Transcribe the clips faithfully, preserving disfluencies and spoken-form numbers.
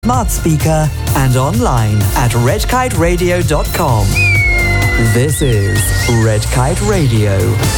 smart speaker and online at red kite radio dot com. This is Red Kite Radio.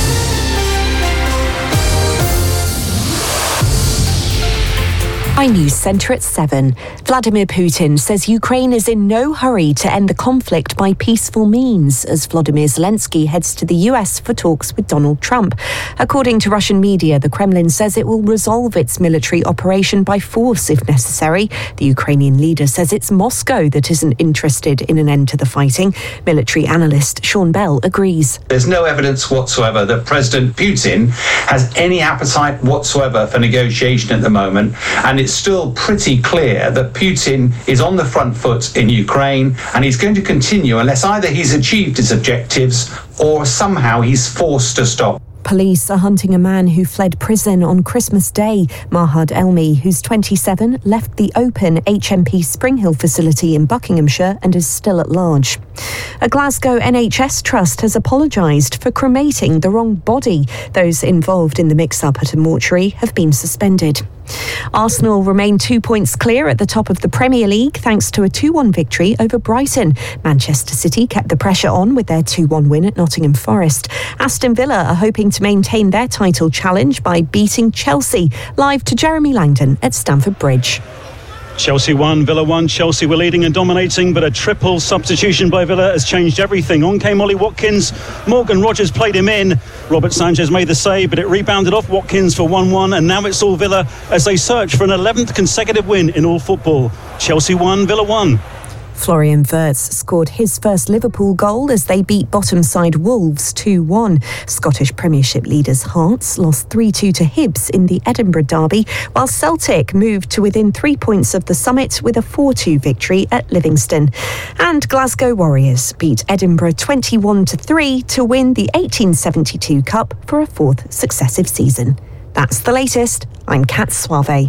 iNews Centre at seven. Vladimir Putin says Ukraine is in no hurry to end the conflict by peaceful means as Volodymyr Zelensky heads to the U S for talks with Donald Trump. According to Russian media, the Kremlin says it will resolve its military operation by force if necessary. The Ukrainian leader says it's Moscow that isn't interested in an end to the fighting. Military analyst Sean Bell agrees. There's no evidence whatsoever that President Putin has any appetite whatsoever for negotiation at the moment, and it's still pretty clear that Putin is on the front foot in Ukraine, and he's going to continue unless either he's achieved his objectives or somehow he's forced to stop. Police are hunting a man who fled prison on Christmas Day. Mahad Elmi, who's twenty-seven, left the open H M P Springhill facility in Buckinghamshire and is still at large. A Glasgow N H S trust has apologised for cremating the wrong body. Those involved in the mix-up at a mortuary have been suspended. Arsenal remain two points clear at the top of the Premier League thanks to a two one victory over Brighton. Manchester City kept the pressure on with their two one win at Nottingham Forest. Aston Villa are hoping to maintain their title challenge by beating Chelsea. Live to Jeremy Langdon at Stamford Bridge. Chelsea won, Villa won. Chelsea were leading and dominating, but a triple substitution by Villa has changed everything. On came Ollie Watkins. Morgan Rogers played him in. Robert Sanchez made the save, but it rebounded off Watkins for one one, and now it's all Villa as they search for an eleventh consecutive win in all football. Chelsea won, Villa won. Florian Wirtz scored his first Liverpool goal as they beat bottom side Wolves two one. Scottish Premiership leaders Hearts lost three two to Hibs in the Edinburgh derby, while Celtic moved to within three points of the summit with a four two victory at Livingston. And Glasgow Warriors beat Edinburgh twenty-one to three to win the eighteen seventy-two Cup for a fourth successive season. That's the latest. I'm Kat Suave.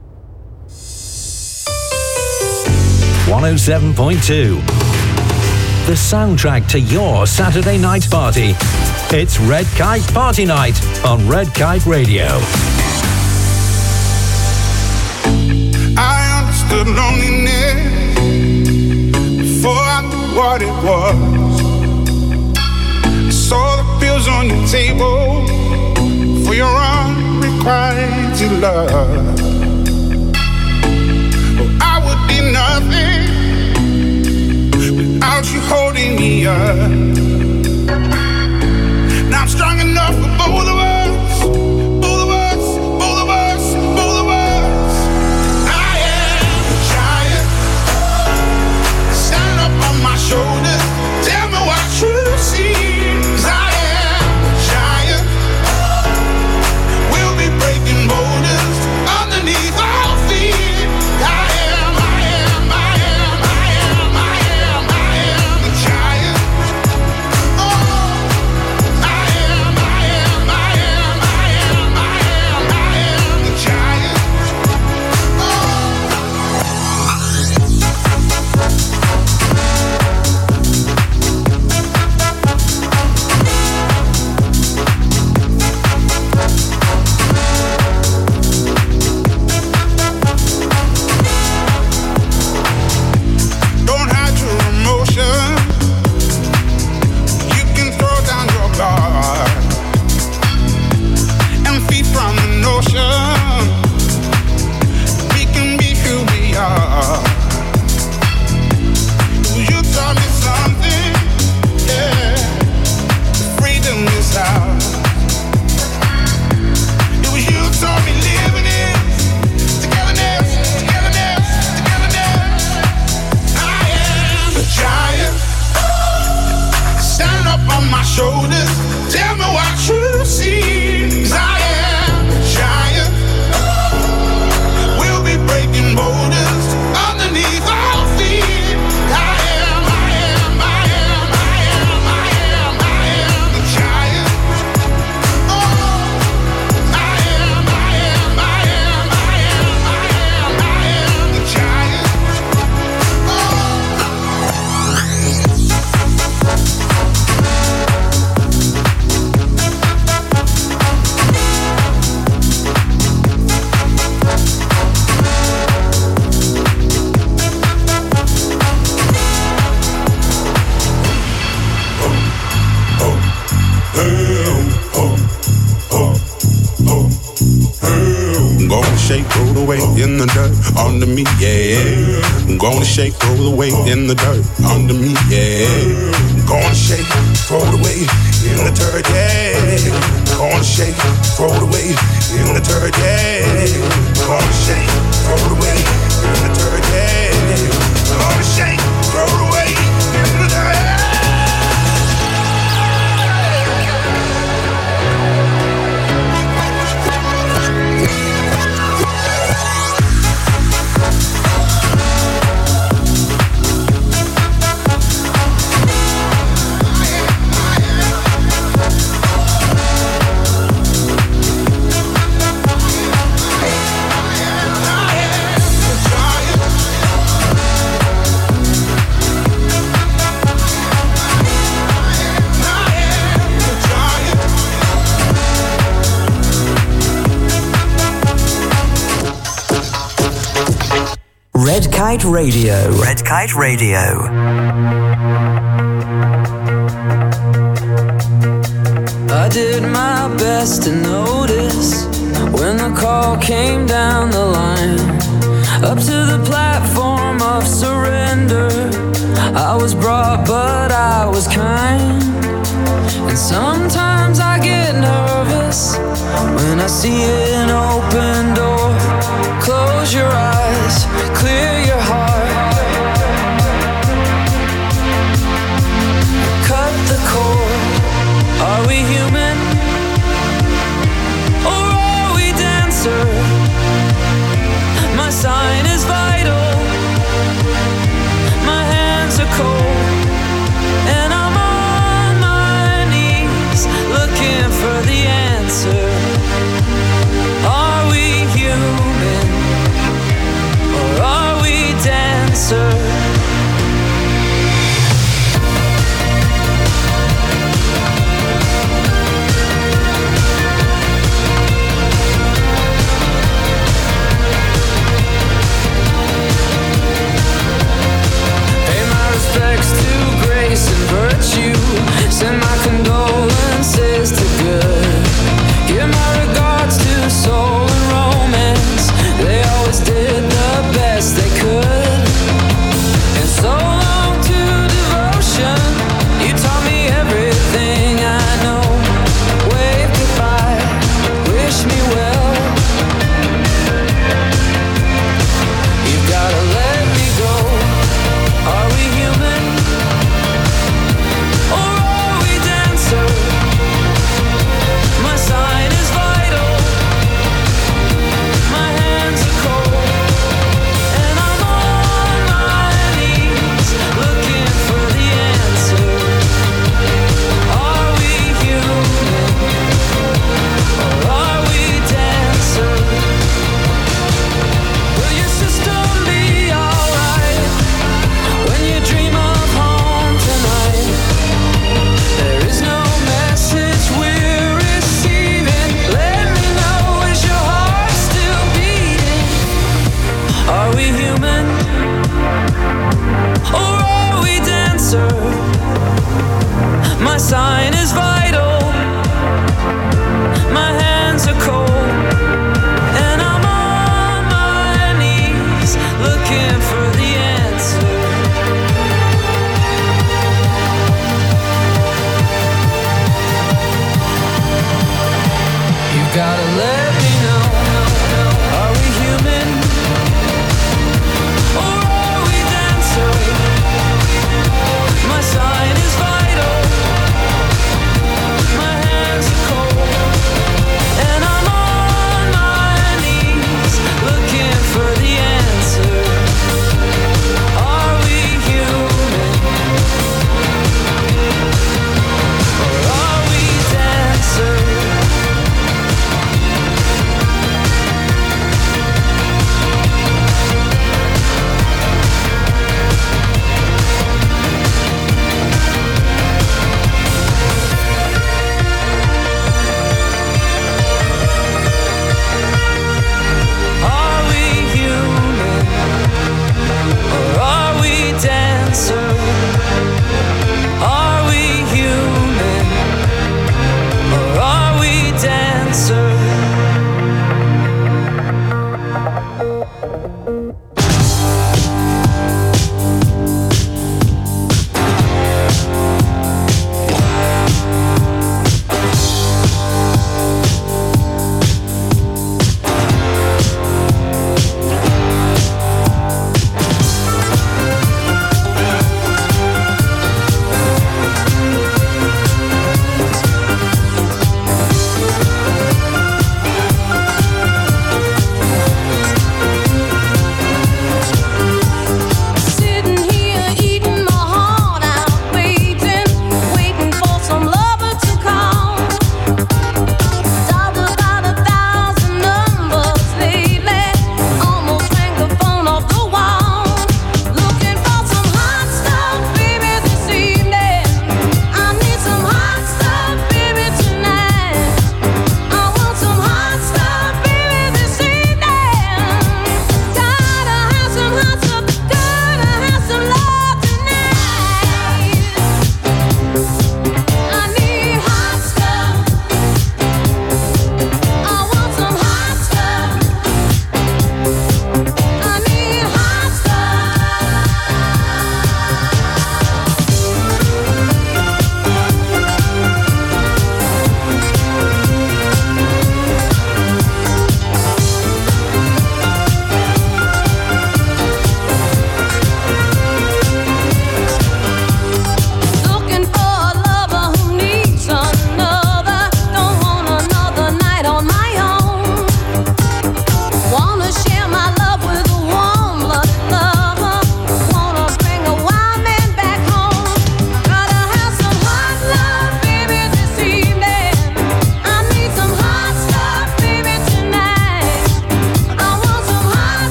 one oh seven point two. The soundtrack to your Saturday night party. It's Red Kite Party Night on Red Kite Radio. I understood loneliness before I knew what it was. I saw the pills on your table for your unrequited love. Oh, I would be nothing without you holding me up. Now I'm strong enough for both of us, both of us, both of us, both of us. I am a giant. Stand up on my shoulders, tell me what you see. 'Cause I am a giant. We'll be breaking boulders underneath our feet. I am, I am, I am, I am, I am, I am a giant. Oh, I am, I am, I weight in the dirt under me, yeah. I'm gonna shake, throw the weight in the dirt under me, yeah. I'm gonna shake, throw the weight in the dirt, yeah. I'm gonna shake, throw the weight in the dirt, yeah. I'm gonna shake, throw the weight in the dirt, yeah. I'm gonna shake, throw the weight in the dirt. Red Kite Radio. Red Kite Radio. I did my best to notice when the call came down the line, up to the platform of surrender. I was brought, but I was kind. And sometimes I get nervous when I see an open door. Close your eyes, clear your heart. Cut the cord. Are we human? Or are we dancer? My sign is vital. My hands are cold. And I'm on my knees looking for the answer. Are we human? Or are we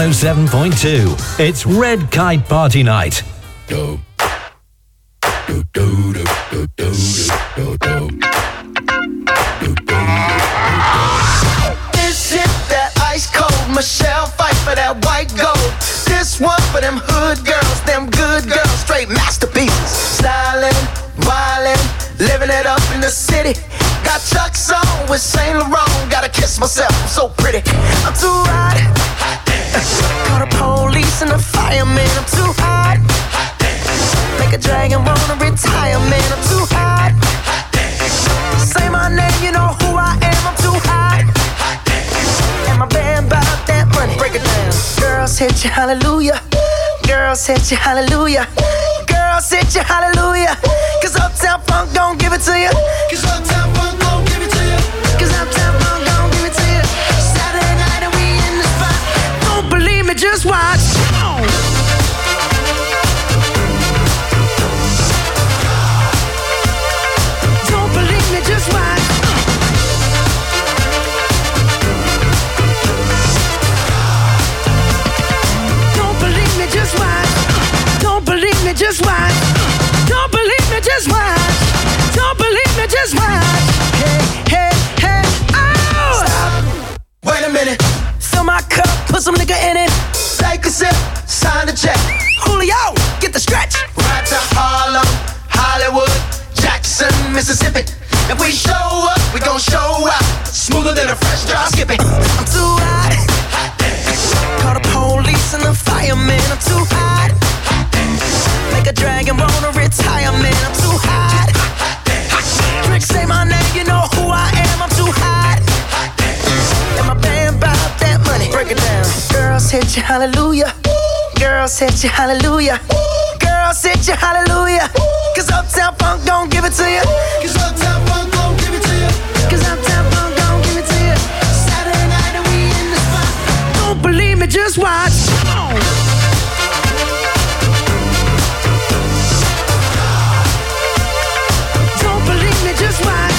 oh seven point two. It's Red Kite Party Night. Do. Do, do, do, do, do, do, do. This hit that ice cold Michelle fight for that white gold. This one for them hood girls, them good girls, straight masterpieces. Stylin', wildin', living it up in the city. Got Chuck's on with Saint Laurent. Gotta kiss myself, I'm so pretty. I'm too hot. Call the police and the fireman. I'm too hot. Make a dragon wanna retire, man. I'm too hot. Say my name, you know who I am. I'm too hot. And my band bout that money. Break it down. Girls hit you, hallelujah. Girls hit you, hallelujah. Girls hit you, hallelujah. Cause Uptown Funk don't give it to you. Cause Uptown Funk don't give it to you. Cause Uptown Funk don't give it to you. Saturday night and we in the spot. Don't believe me, just watch. Come on. Don't believe me, just watch. Don't believe me, just watch. Don't believe me, just watch. Don't believe me, just watch. Don't believe me, just watch. Hey, hey, hey, oh! Stop. Wait a minute. Fill my cup, put some nigga in it. Take a sip, sign the check. Julio, get the stretch. Right to Harlem, Hollywood, Jackson, Mississippi. If we show up, we gon' show out. Smoother than a fresh drop skipping. I'm too hot. Call the police and the fireman. I'm too hot. Make a dragon wanna retire, man. I'm too hot. Trick, say my name, you know who I am. I'm too hot. And my band bout that money. Break it down. Girls hit you, hallelujah. Girls hit you, hallelujah. Girls hit you, hallelujah. Cause Uptown Funk don't give it to you. Cause Uptown Funk don't give it to you. Cause Uptown Funk don't give it to you. Saturday night and we in the spot. Don't believe me, just watch. Come on. Don't believe me, just watch.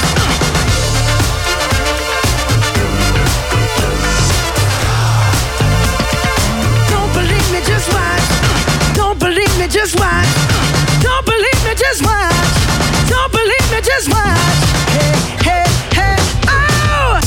Don't believe me, just watch. Don't believe me, just watch. Don't believe me, just watch. Don't believe me, just watch. Hey, hey, hey, oh!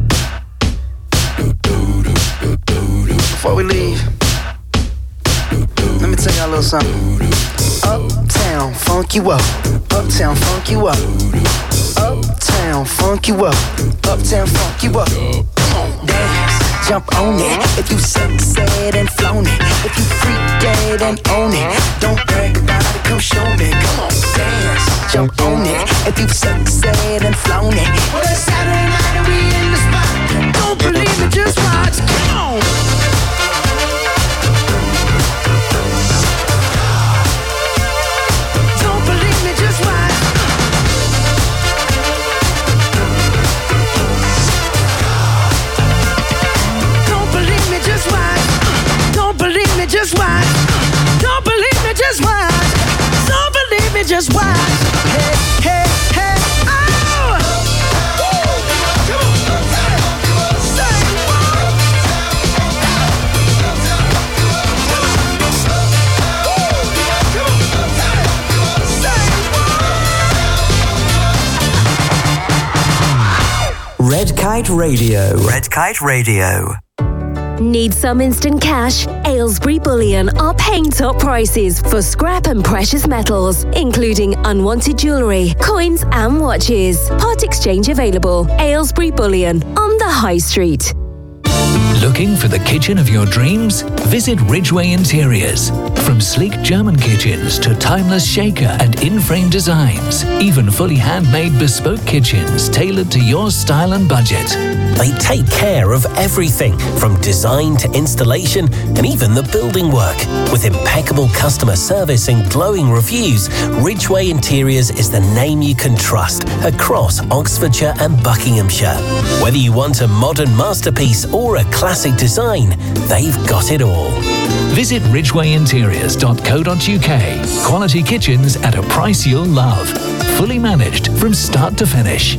Before we leave, let me tell y'all a little something. Uptown, funk you up. Uptown, funk you up. Uptown, funk you up. Uptown, funk you up. Come on, dance, jump on it. If you sunset and flown it. If you freak dead and own it. Don't brag about it, come show me. Come on, dance, jump on it. If you sunset and flown it. Well, it's Saturday night and we in the spot. Don't believe it, just watch. Come on. Don't believe me, just watch. Don't believe me, just watch. Don't believe me, just watch. Don't believe me, just watch. Don't believe me, just watch. Hey, hey, hey, oh! Red Kite Radio. Red Kite Radio. Need some instant cash? Aylesbury Bullion are paying top prices for scrap and precious metals, including unwanted jewellery, coins and watches. Part exchange available. Aylesbury Bullion on the High Street. Looking for the kitchen of your dreams? Visit Ridgeway Interiors. From sleek German kitchens to timeless shaker and in-frame designs, even fully handmade bespoke kitchens tailored to your style and budget. They take care of everything from design to installation and even the building work. With impeccable customer service and glowing reviews, Ridgeway Interiors is the name you can trust across Oxfordshire and Buckinghamshire. Whether you want a modern masterpiece or a classic design, they've got it all. Visit ridgeway interiors dot co dot uk. Quality kitchens at a price you'll love. Fully managed from start to finish.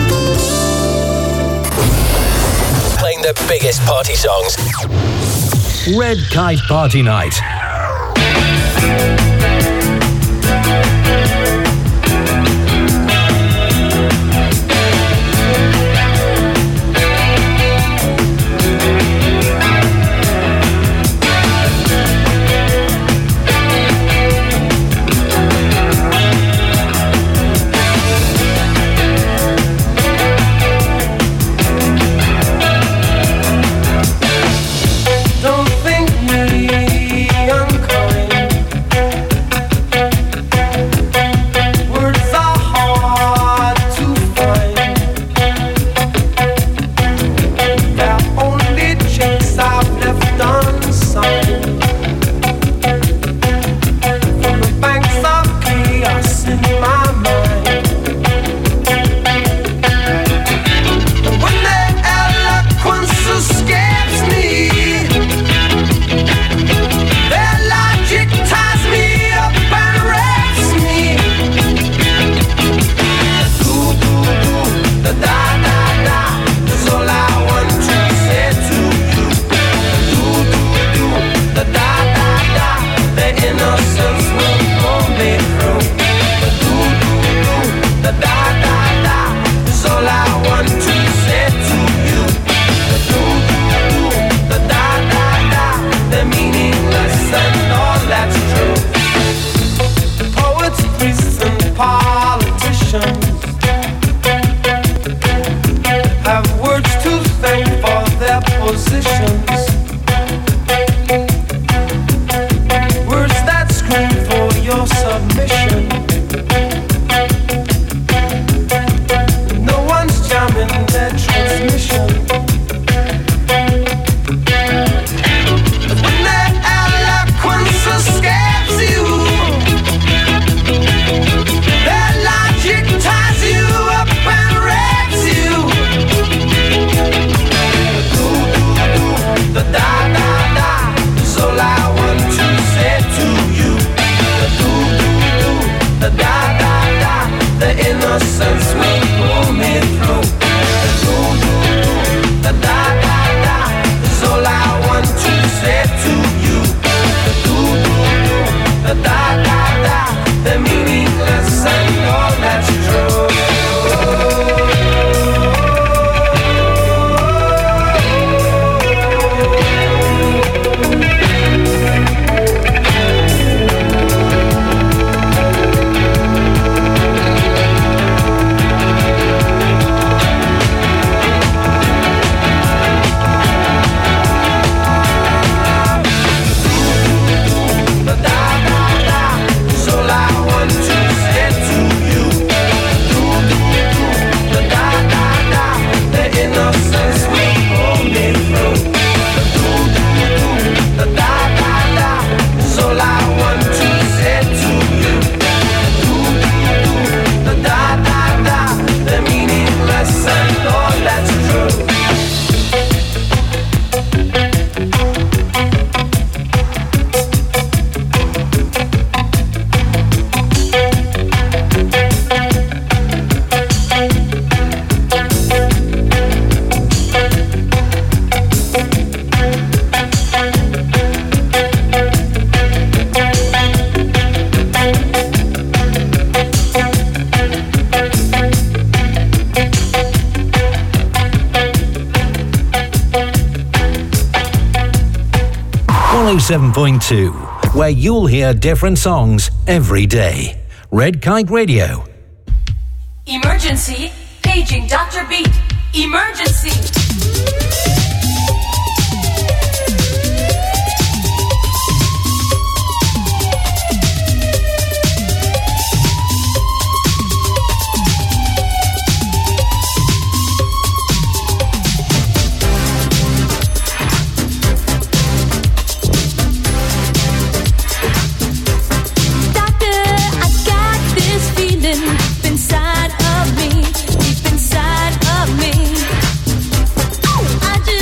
Playing the biggest party songs. Red Kite Party Night. one oh seven point two, where you'll hear different songs every day. Red Kite Radio. Emergency, paging Doctor Beat. Emergency. Inside of me, deep inside of me, I just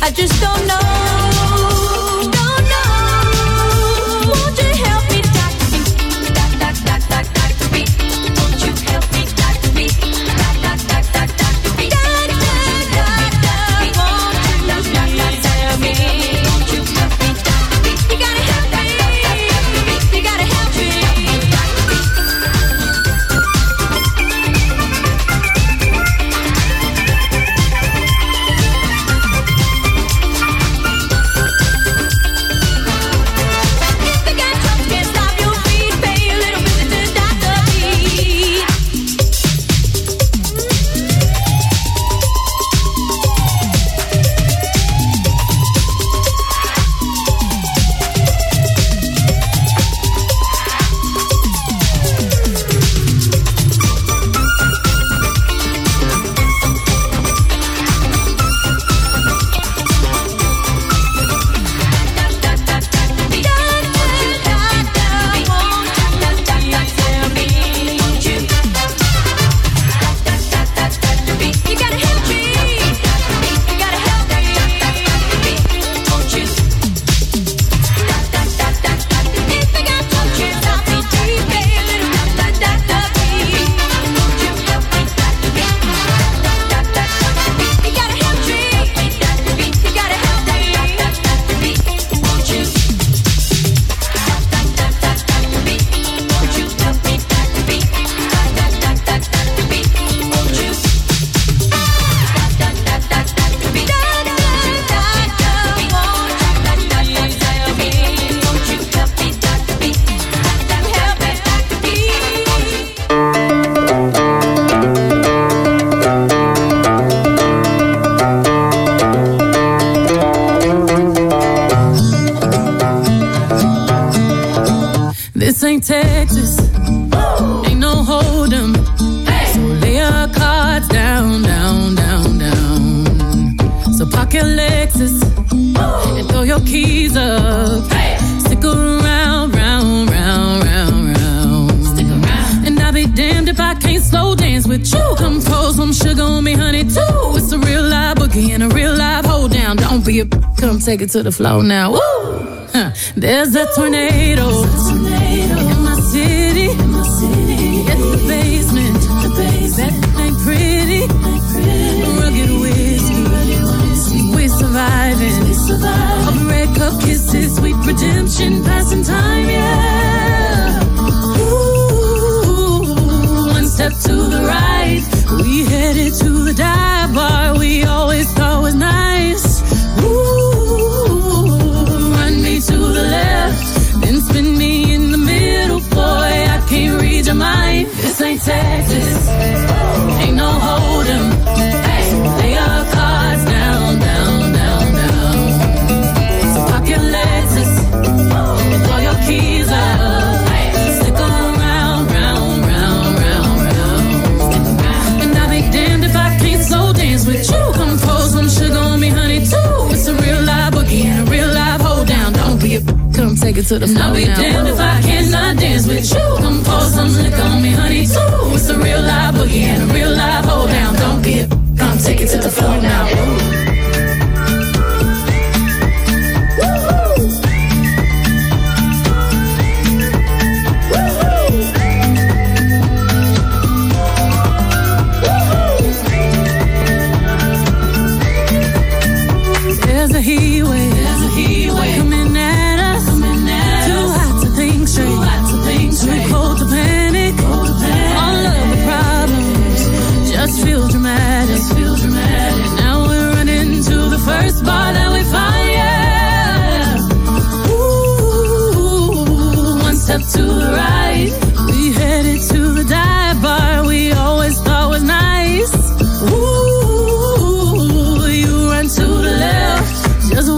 I just don't know. Don't know. Won't you help me, Doctor B? Doc, doc, doc, doc, Doctor B. Won't you help me, Doctor B? Doc, doc, doc, doc, Doctor B. Doc, doc, doc, doc, won't you help me? Won't you help me, Doctor B? You gotta help me. You gotta help me. This ain't Texas, ain't no hold'em. So lay your cards down, down, down, down. So park your Lexus and throw your keys up. Stick around, round, round, round, round. Stick around. And I'll be damned if I can't slow dance with you. Come pour some sugar on me, honey, too. It's a real live boogie and a real live hold down. Don't be a come take it to the floor now. Woo! Huh. There's a tornado. In my city, in my city, it's the basement. The basement. That ain't pretty. Rugged whiskey, we're surviving. We survive. Of red cup kisses, sweet redemption, passing time, yeah. Ooh, one step to the right, we headed to the dive bar we always thought was nice. Ooh, run me to the left, then spin me in the middle, boy, I can't read your mind. This ain't Texas, ain't no hold'em. Hey, lay your cards down, down, down, down. So pop your Lexus and throw your keys up. Stick around, round, round, round, round. And I'll be damned if I can't slow dance with you. Come pour some sugar on me, honey, too. It's a real live boogie and a real live hold down. Don't be a come take it to the floor. I'll be now. Damned if I cannot dance with you. Come pour some liquor on me, honey, too. It's a real live boogie and a real live hold down. Don't be a come take it to the floor now. Ooh. There's a heat wave, there's a heat wave coming at us, coming at too us. Hot to think straight, too hot to think straight, too cold to panic, cold to panic. All of the problems just feel dramatic, just feel dramatic. Now we're running to the first bar that we find, yeah. Ooh, one step to the right, we headed to the dive bar we always thought was nice. Ooh, you run to the left, just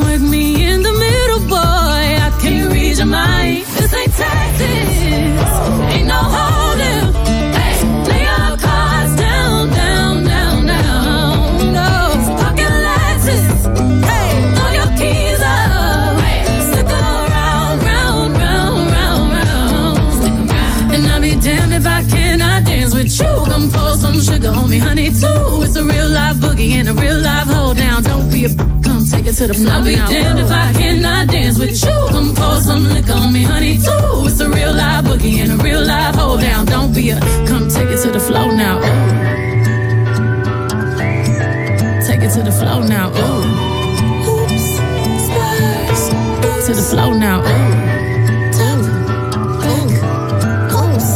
it to the floor. I'll be damned if I cannot dance with you. Come pour some liquor on me, honey, too. It's a real live boogie and a real live hold down. Don't be a, come take it to the floor now. Ooh. Take it to the floor now. Ooh. Oops, spurs. Ooh. To the floor now. Ooh. Tap, back, oops.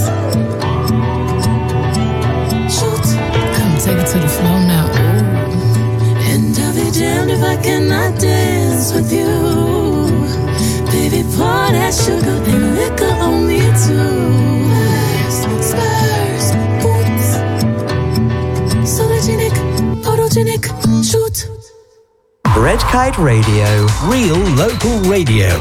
Shoot. Come take it to the floor now. Ooh. And I'll be damned if I cannot dance with you. Baby, pour that sugar and liquor on me too. Spurs, spurs, boots. Sologenic, photogenic, shoot. Red Kite Radio. Real local radio.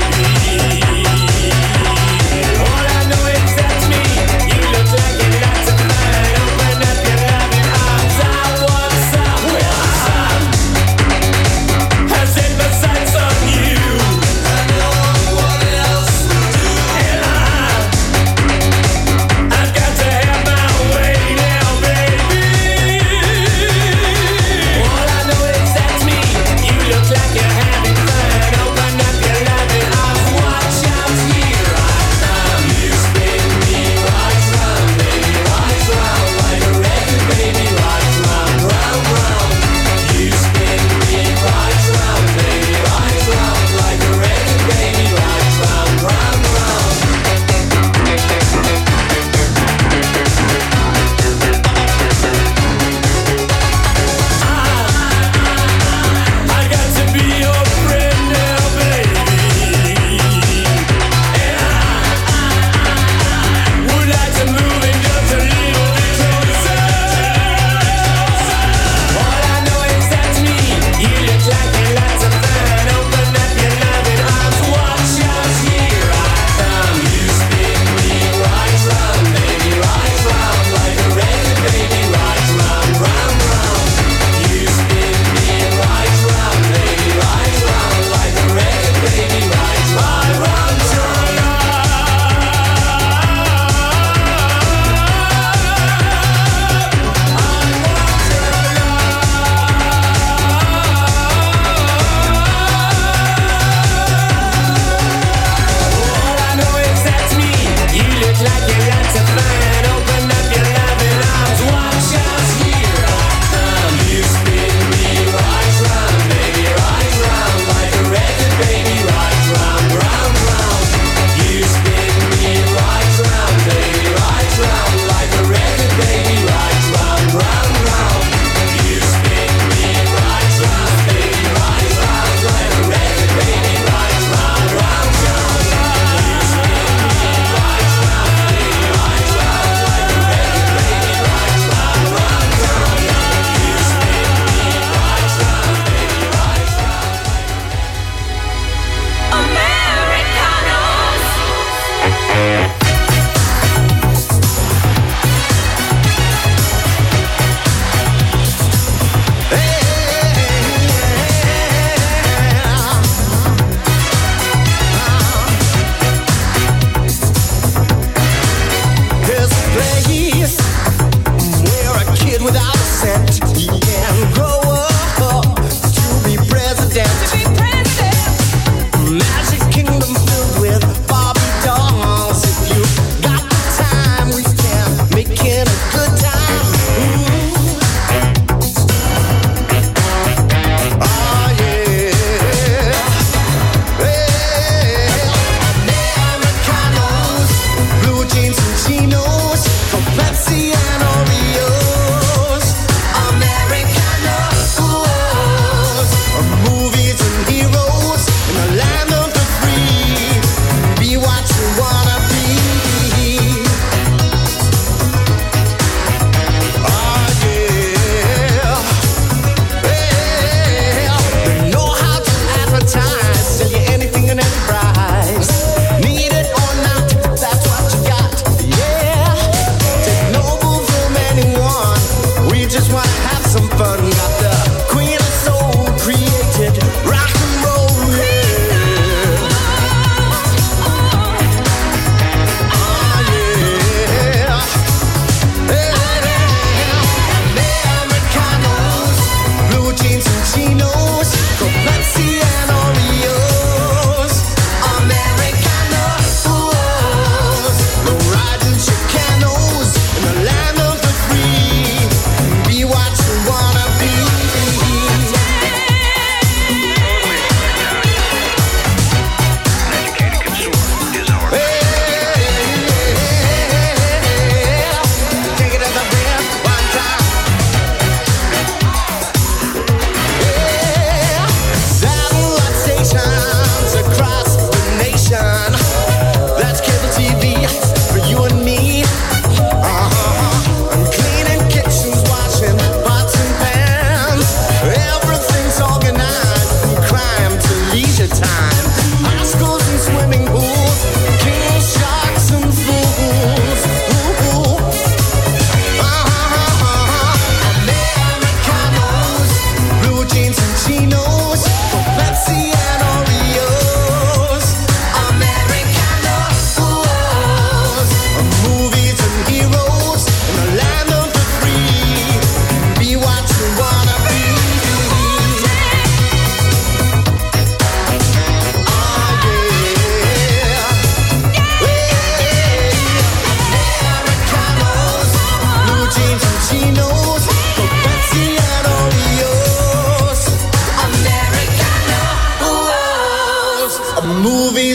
All I know is that's me. You look like a lot of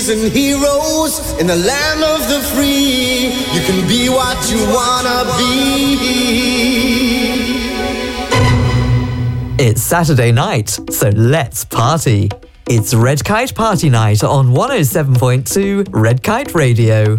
kings and heroes in the land of the free. You can be what you wanna be. It's Saturday night, so let's party. It's Red Kite Party Night on one oh seven point two Red Kite Radio.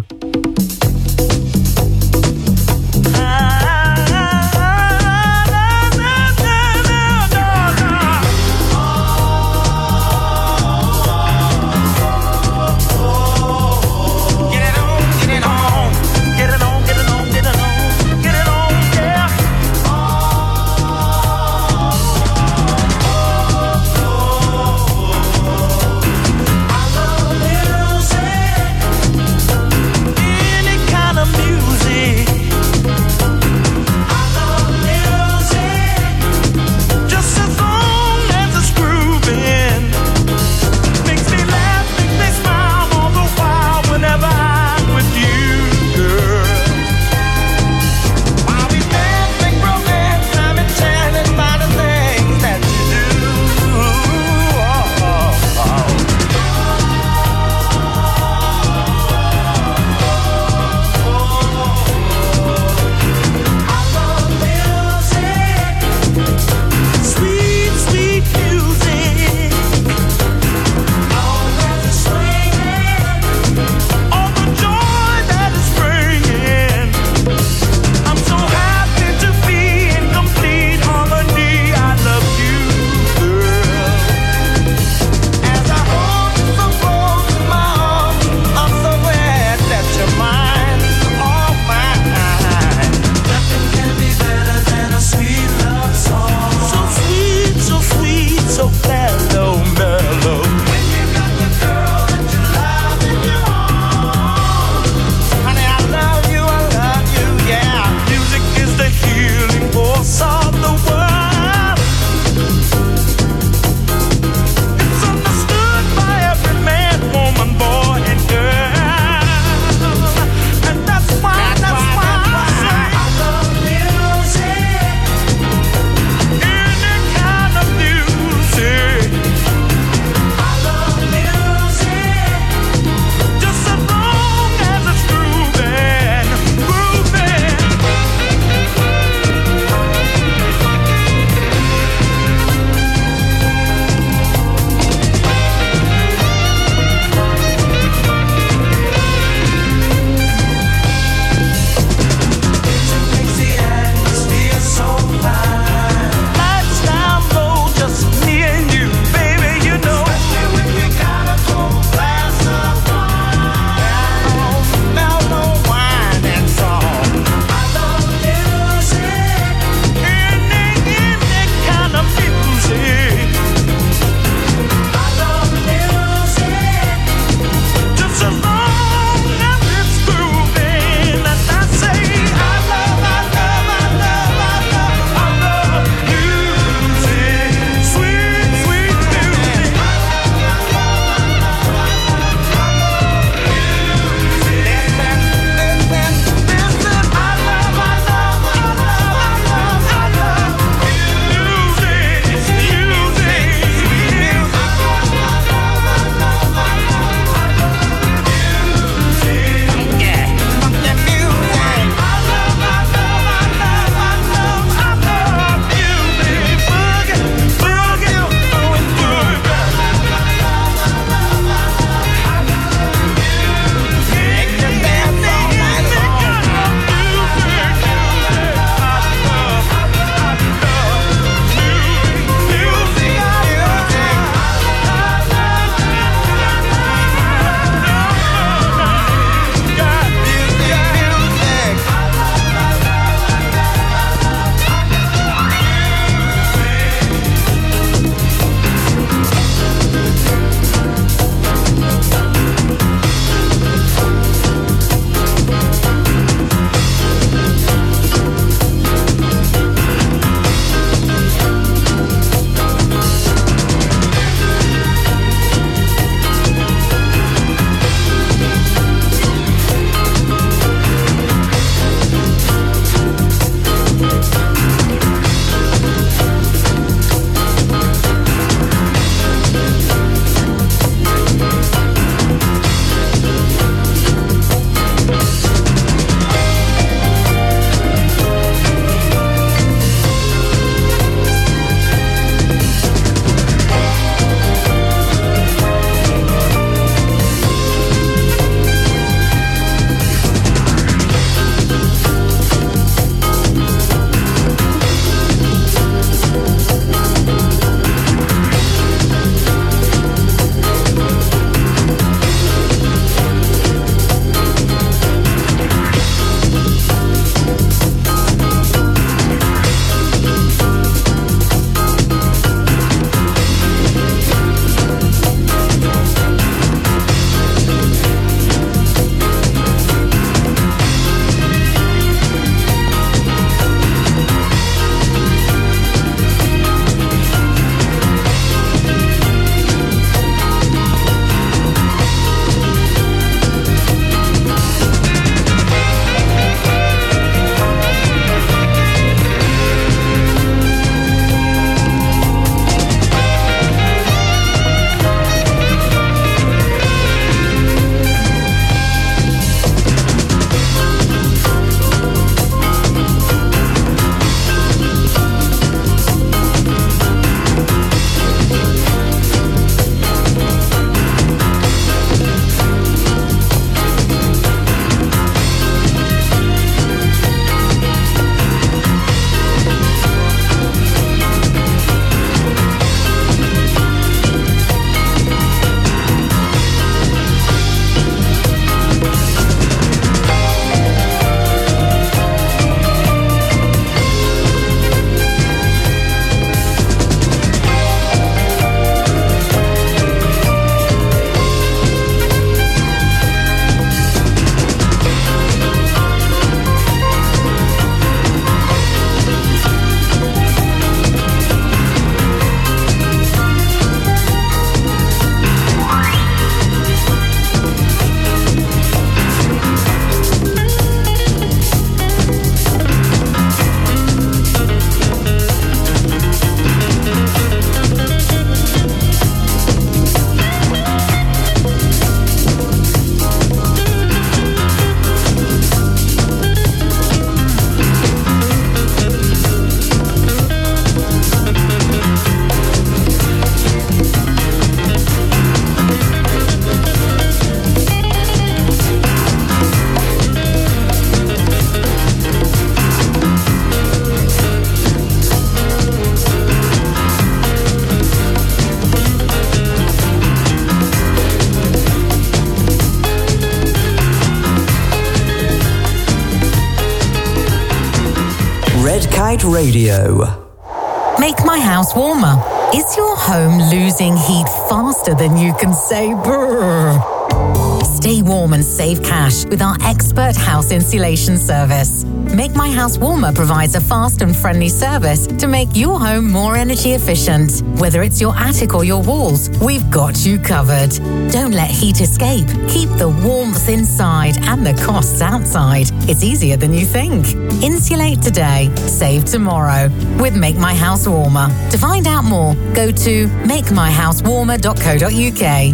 Kite Radio. Make my house warmer. Is your home losing heat faster than you can say brrr? Stay warm and save cash with our expert house insulation service. Make My House Warmer provides a fast and friendly service to make your home more energy efficient. Whether it's your attic or your walls, we've got you covered. Don't let heat escape. Keep the warmth inside and the costs outside. It's easier than you think. Insulate today, save tomorrow with Make My House Warmer. To find out more, go to make my house warmer dot co dot uk.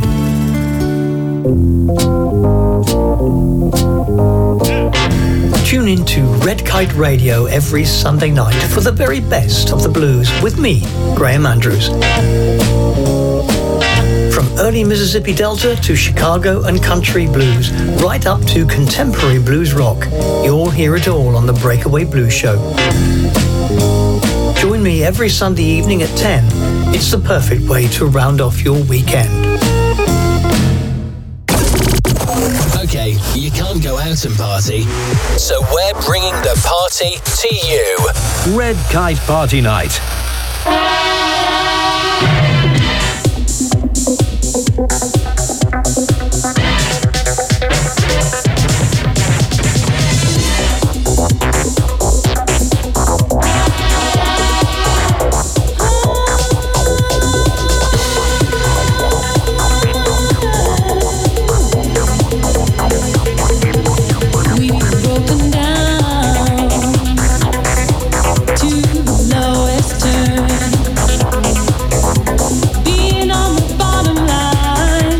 Tune in to Red Kite Radio every Sunday night for the very best of the blues with me, Graham Andrews. From early Mississippi Delta to Chicago and country blues, right up to contemporary blues rock, you'll hear it all on the Breakaway Blues Show. Join me every Sunday evening at ten. It's the perfect way to round off your weekend. Okay, you can't go out and party, so we're bringing the party to you. Red Kite Party Night. Lowest turn, being on the bottom line.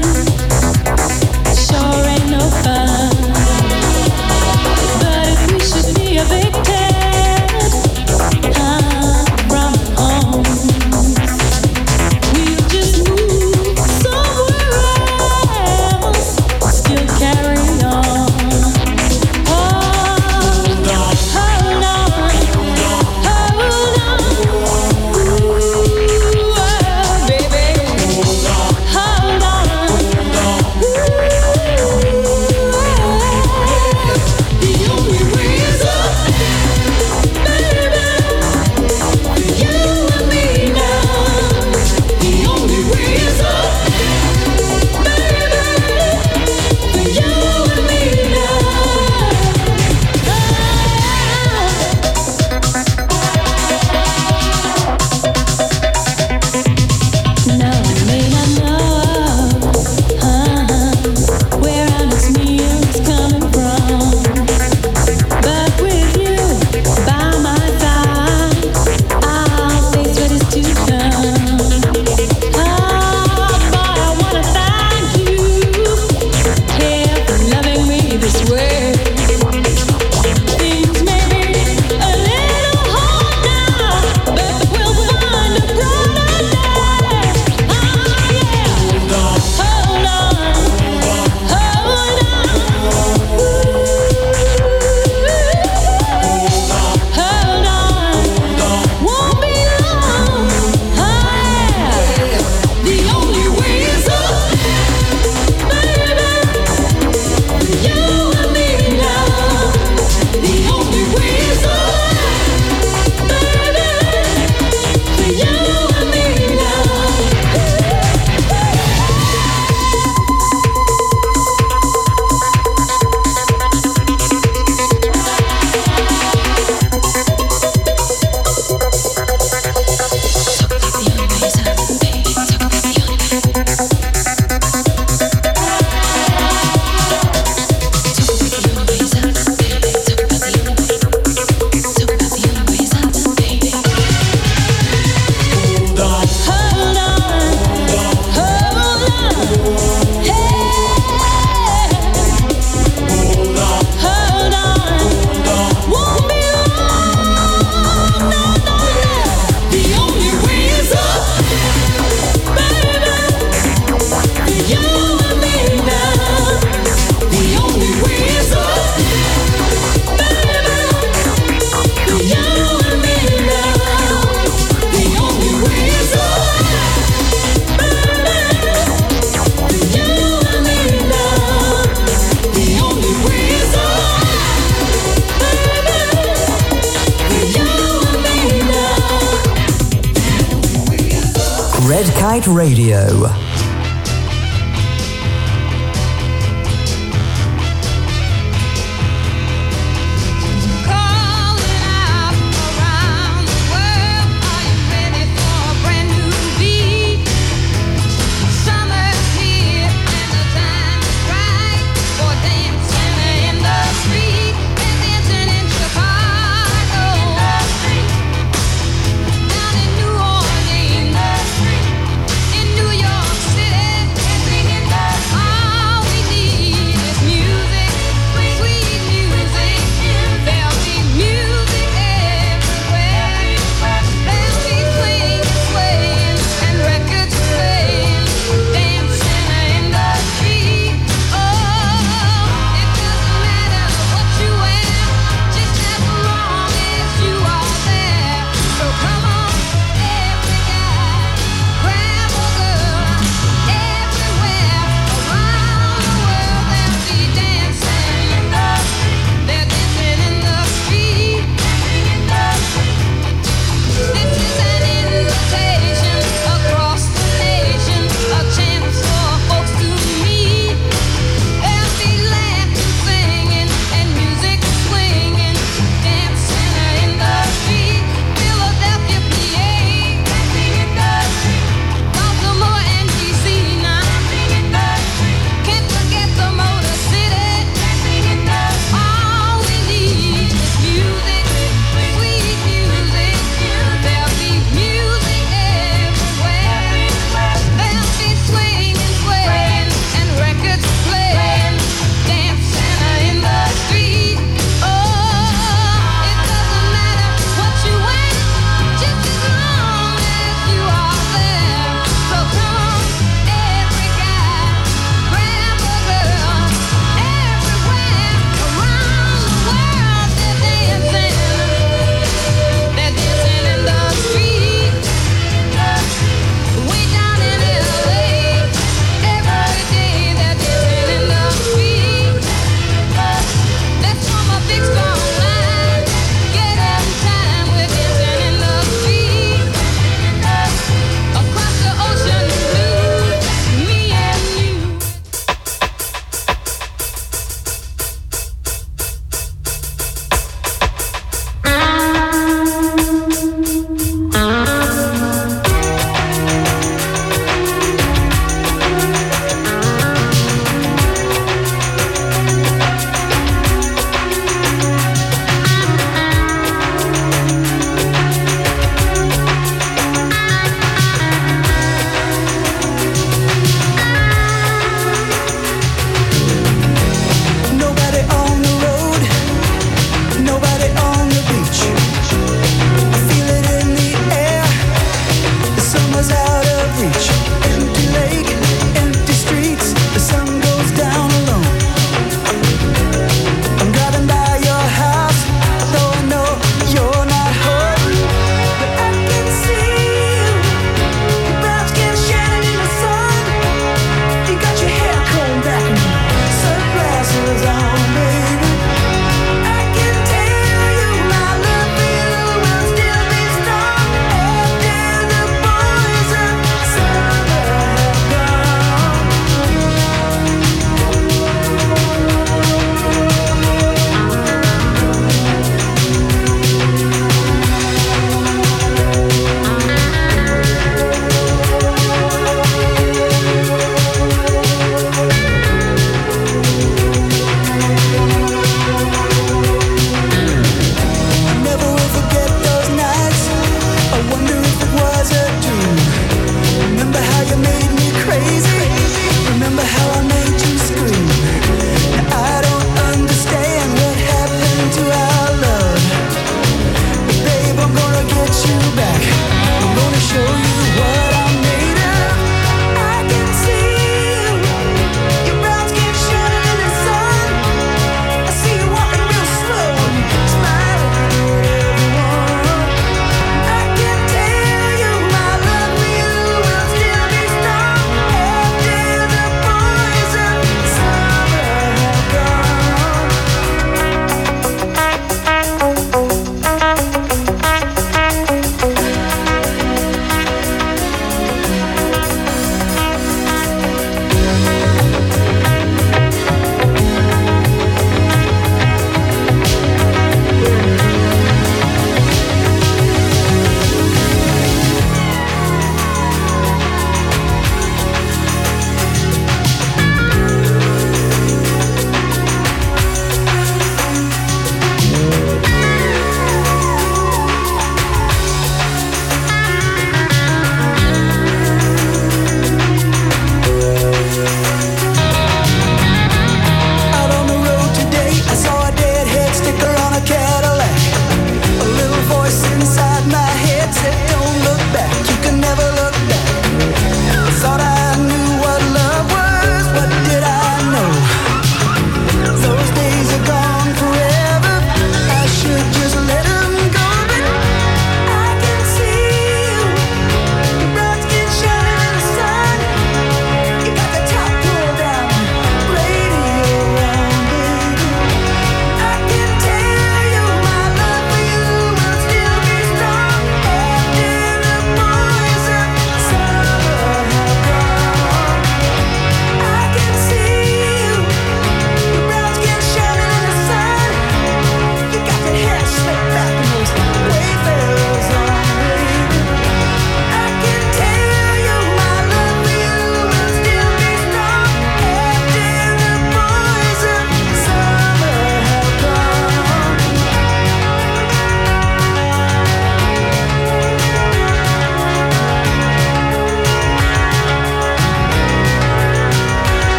Red Kite Radio. New York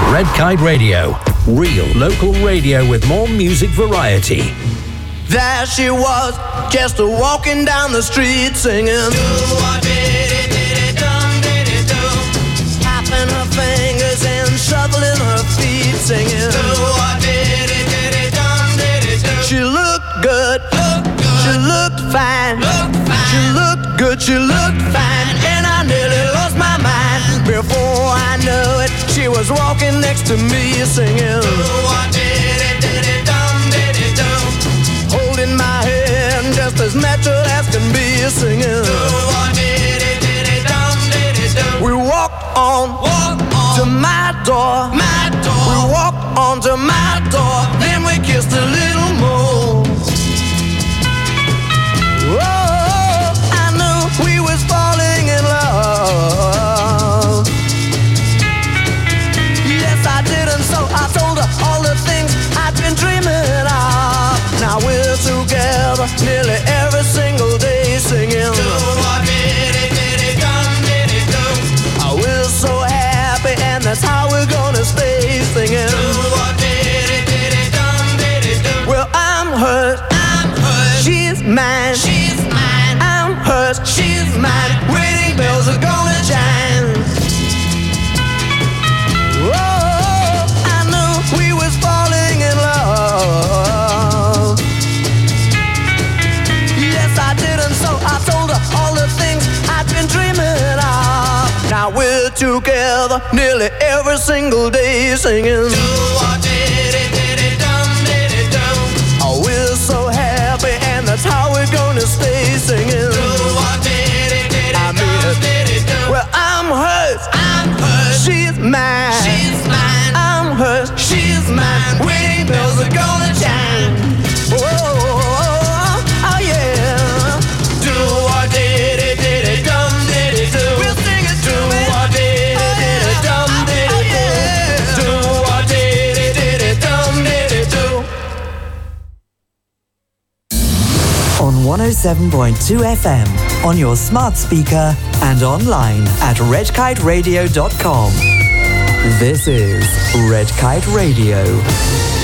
Red Kite Radio. Real local radio with more music variety. There she was, just a walking down the street singing. Tapping her fingers and shuffling her feet singing. She looked good, she looked fine, she looked good, she looked fine, and I nearly lost my mind. Before I knew it, she was walking next to me singing. Holding my hand just as natural as can be singing. We walked on, walk on to my door, my door. We walked on to my door, then we kissed a little more. Oh, I knew we was falling in love. Yes, I did, and so I told her all the things I'd been dreaming of. Now we're together nearly every single day singing. We're so happy, and that's how we're gonna stay singing. Well, I'm hers, I'm hers. She's mine, she's mine. I'm hers, she's mine. Wedding bells are gonna chime. Oh, I knew we was falling in love. Yes, I did, and so I told her all the things I'd been dreaming of. Now we're together nearly every single day singing. Oh, we're so happy, and that's how we're gonna stay singing. I mean, well, I'm hers, I'm hers. She's mine, she's mine. I'm hers, she's mine. Wedding bells are gonna chime. Oh, oh, oh yeah. Do what did it, did it, dum did it do. We'll sing it to it. Do what did it, did it, dum did it do. Do what did it, did it, dum did it do. On one oh seven point two F M, on your smart speaker and online at red kite radio dot com. This is Red Kite Radio.